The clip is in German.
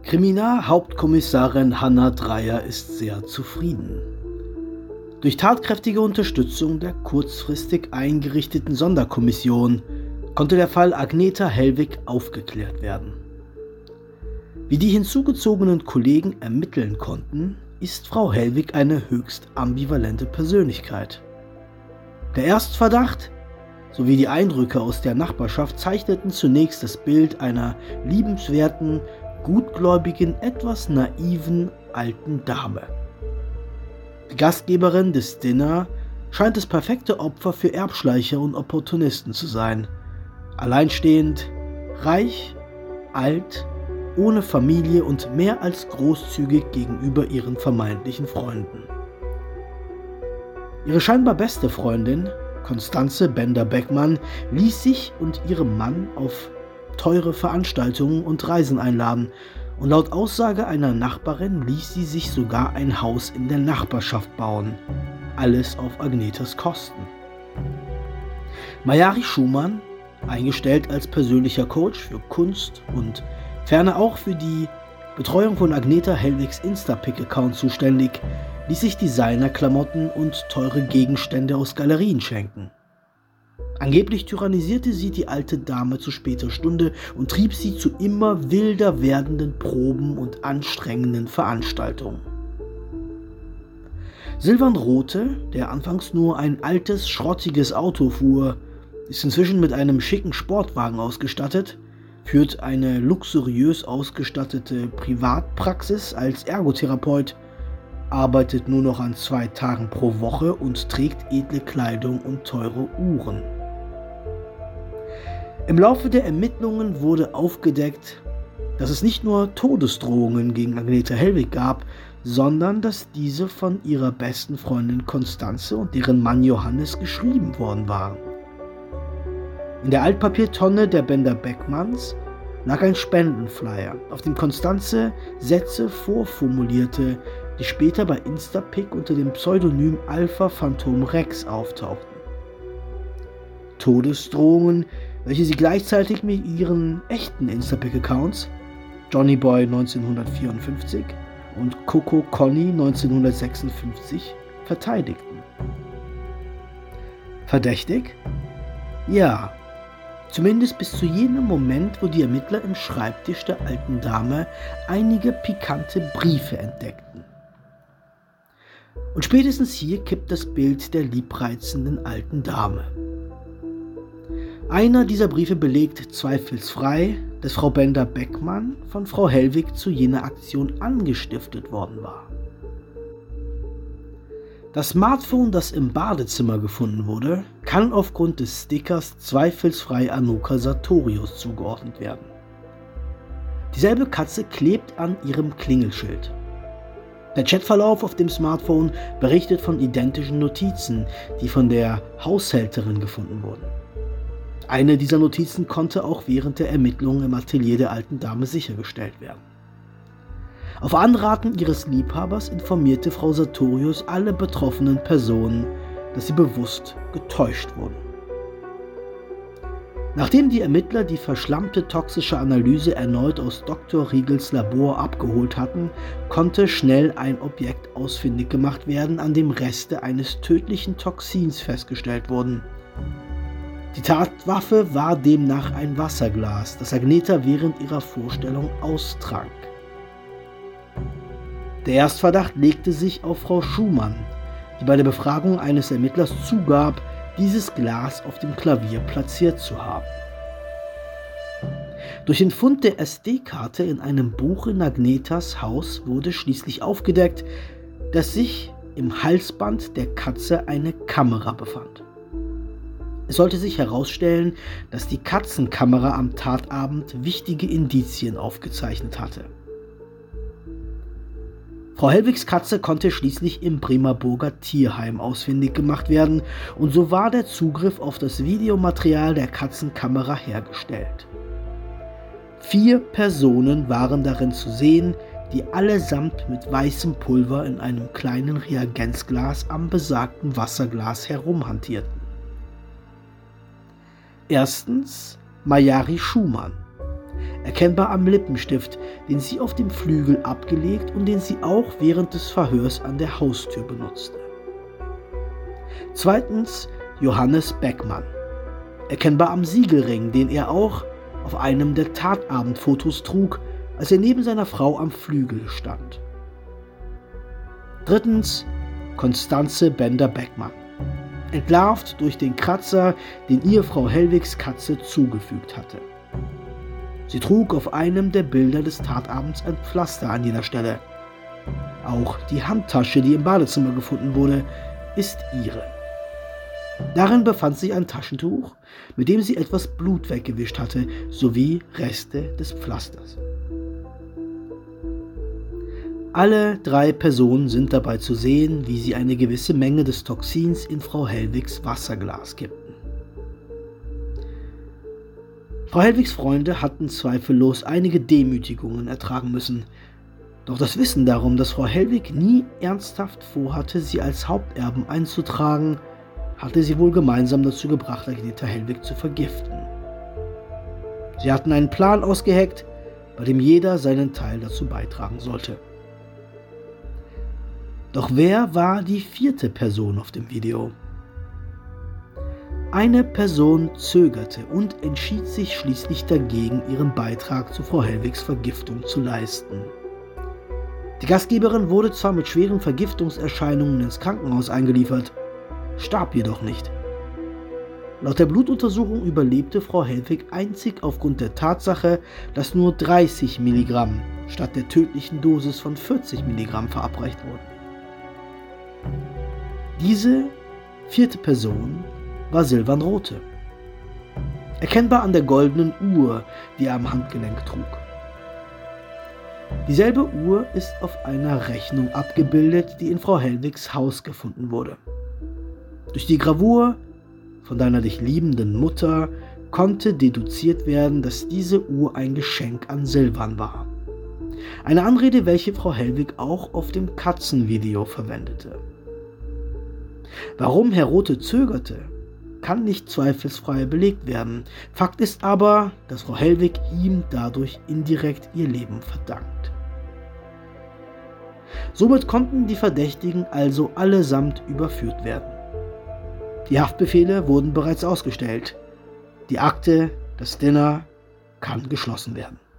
Kriminalhauptkommissarin Hannah Dreier ist sehr zufrieden. Durch tatkräftige Unterstützung der kurzfristig eingerichteten Sonderkommission konnte der Fall Agneta Hellwig aufgeklärt werden. Wie die hinzugezogenen Kollegen ermitteln konnten, ist Frau Hellwig eine höchst ambivalente Persönlichkeit. Der Erstverdacht sowie die Eindrücke aus der Nachbarschaft zeichneten zunächst das Bild einer liebenswerten, gutgläubigen, etwas naiven alten Dame. Die Gastgeberin des Dinner scheint das perfekte Opfer für Erbschleicher und Opportunisten zu sein. Alleinstehend, reich, alt, ohne Familie und mehr als großzügig gegenüber ihren vermeintlichen Freunden. Ihre scheinbar beste Freundin, Constanze Bender-Beckmann, ließ sich und ihrem Mann auf teure Veranstaltungen und Reisen einladen, und laut Aussage einer Nachbarin ließ sie sich sogar ein Haus in der Nachbarschaft bauen, alles auf Agnetas Kosten. Mayari Schumann, eingestellt als persönlicher Coach für Kunst und ferner auch für die Betreuung von Agneta Hellwigs Instapic-Account zuständig, ließ sich Designerklamotten und teure Gegenstände aus Galerien schenken. Angeblich tyrannisierte sie die alte Dame zu später Stunde und trieb sie zu immer wilder werdenden Proben und anstrengenden Veranstaltungen. Silvan Rothe, der anfangs nur ein altes, schrottiges Auto fuhr, ist inzwischen mit einem schicken Sportwagen ausgestattet, führt eine luxuriös ausgestattete Privatpraxis als Ergotherapeut, arbeitet nur noch an 2 Tagen pro Woche und trägt edle Kleidung und teure Uhren. Im Laufe der Ermittlungen wurde aufgedeckt, dass es nicht nur Todesdrohungen gegen Agneta Hellwig gab, sondern dass diese von ihrer besten Freundin Constanze und deren Mann Johannes geschrieben worden waren. In der Altpapiertonne der Bender-Beckmanns lag ein Spendenflyer, auf dem Constanze Sätze vorformulierte, die später bei Instapic unter dem Pseudonym Alpha Phantom Rex auftauchten. Todesdrohungen, welche sie gleichzeitig mit ihren echten Instapic-Accounts Johnny Boy 1954 und Coco Conny 1956 verteidigten. Verdächtig? Ja, zumindest bis zu jenem Moment, wo die Ermittler im Schreibtisch der alten Dame einige pikante Briefe entdeckten. Und spätestens hier kippt das Bild der liebreizenden alten Dame. Einer dieser Briefe belegt zweifelsfrei, dass Frau Bender-Beckmann von Frau Hellwig zu jener Aktion angestiftet worden war. Das Smartphone, das im Badezimmer gefunden wurde, kann aufgrund des Stickers zweifelsfrei Anuka Sartorius zugeordnet werden. Dieselbe Katze klebt an ihrem Klingelschild. Der Chatverlauf auf dem Smartphone berichtet von identischen Notizen, die von der Haushälterin gefunden wurden. Eine dieser Notizen konnte auch während der Ermittlungen im Atelier der alten Dame sichergestellt werden. Auf Anraten ihres Liebhabers informierte Frau Sartorius alle betroffenen Personen, dass sie bewusst getäuscht wurden. Nachdem die Ermittler die verschlammte toxische Analyse erneut aus Dr. Riegels Labor abgeholt hatten, konnte schnell ein Objekt ausfindig gemacht werden, an dem Reste eines tödlichen Toxins festgestellt wurden. Die Tatwaffe war demnach ein Wasserglas, das Agneta während ihrer Vorstellung austrank. Der Erstverdacht legte sich auf Frau Schumann, die bei der Befragung eines Ermittlers zugab, dieses Glas auf dem Klavier platziert zu haben. Durch den Fund der SD-Karte in einem Buch in Agnetas Haus wurde schließlich aufgedeckt, dass sich im Halsband der Katze eine Kamera befand. Es sollte sich herausstellen, dass die Katzenkamera am Tatabend wichtige Indizien aufgezeichnet hatte. Frau Hellwigs Katze konnte schließlich im Bremerburger Tierheim ausfindig gemacht werden und so war der Zugriff auf das Videomaterial der Katzenkamera hergestellt. 4 Personen waren darin zu sehen, die allesamt mit weißem Pulver in einem kleinen Reagenzglas am besagten Wasserglas herumhantierten. Erstens Mayari Schumann. erkennbar am Lippenstift, den sie auf dem Flügel abgelegt und den sie auch während des Verhörs an der Haustür benutzte. Zweitens Johannes Beckmann, erkennbar am Siegelring, den er auch auf einem der Tatabendfotos trug, als er neben seiner Frau am Flügel stand. Drittens Constanze Bender-Beckmann, entlarvt durch den Kratzer, den ihr Frau Hellwigs Katze zugefügt hatte. Sie trug auf einem der Bilder des Tatabends ein Pflaster an jeder Stelle. Auch die Handtasche, die im Badezimmer gefunden wurde, ist ihre. Darin befand sich ein Taschentuch, mit dem sie etwas Blut weggewischt hatte, sowie Reste des Pflasters. Alle 3 Personen sind dabei zu sehen, wie sie eine gewisse Menge des Toxins in Frau Hellwigs Wasserglas kippten. Frau Hellwigs Freunde hatten zweifellos einige Demütigungen ertragen müssen, doch das Wissen darum, dass Frau Hellwig nie ernsthaft vorhatte, sie als Haupterben einzutragen, hatte sie wohl gemeinsam dazu gebracht, Agneta Hellwig zu vergiften. Sie hatten einen Plan ausgeheckt, bei dem jeder seinen Teil dazu beitragen sollte. Doch wer war die 4. Person auf dem Video? Eine Person zögerte und entschied sich schließlich dagegen, ihren Beitrag zu Frau Hellwigs Vergiftung zu leisten. Die Gastgeberin wurde zwar mit schweren Vergiftungserscheinungen ins Krankenhaus eingeliefert, starb jedoch nicht. Laut der Blutuntersuchung überlebte Frau Hellwig einzig aufgrund der Tatsache, dass nur 30 Milligramm statt der tödlichen Dosis von 40 Milligramm verabreicht wurden. Diese 4. Person war Silvan Rothe, erkennbar an der goldenen Uhr, die er am Handgelenk trug. Dieselbe Uhr ist auf einer Rechnung abgebildet, die in Frau Hellwigs Haus gefunden wurde. Durch die Gravur von deiner dich liebenden Mutter konnte deduziert werden, dass diese Uhr ein Geschenk an Silvan war. Eine Anrede, welche Frau Hellwig auch auf dem Katzenvideo verwendete. Warum Herr Rothe zögerte, kann nicht zweifelsfrei belegt werden. Fakt ist aber, dass Frau Hellwig ihm dadurch indirekt ihr Leben verdankt. Somit konnten die Verdächtigen also allesamt überführt werden. Die Haftbefehle wurden bereits ausgestellt. Die Akte, das Dinner, kann geschlossen werden.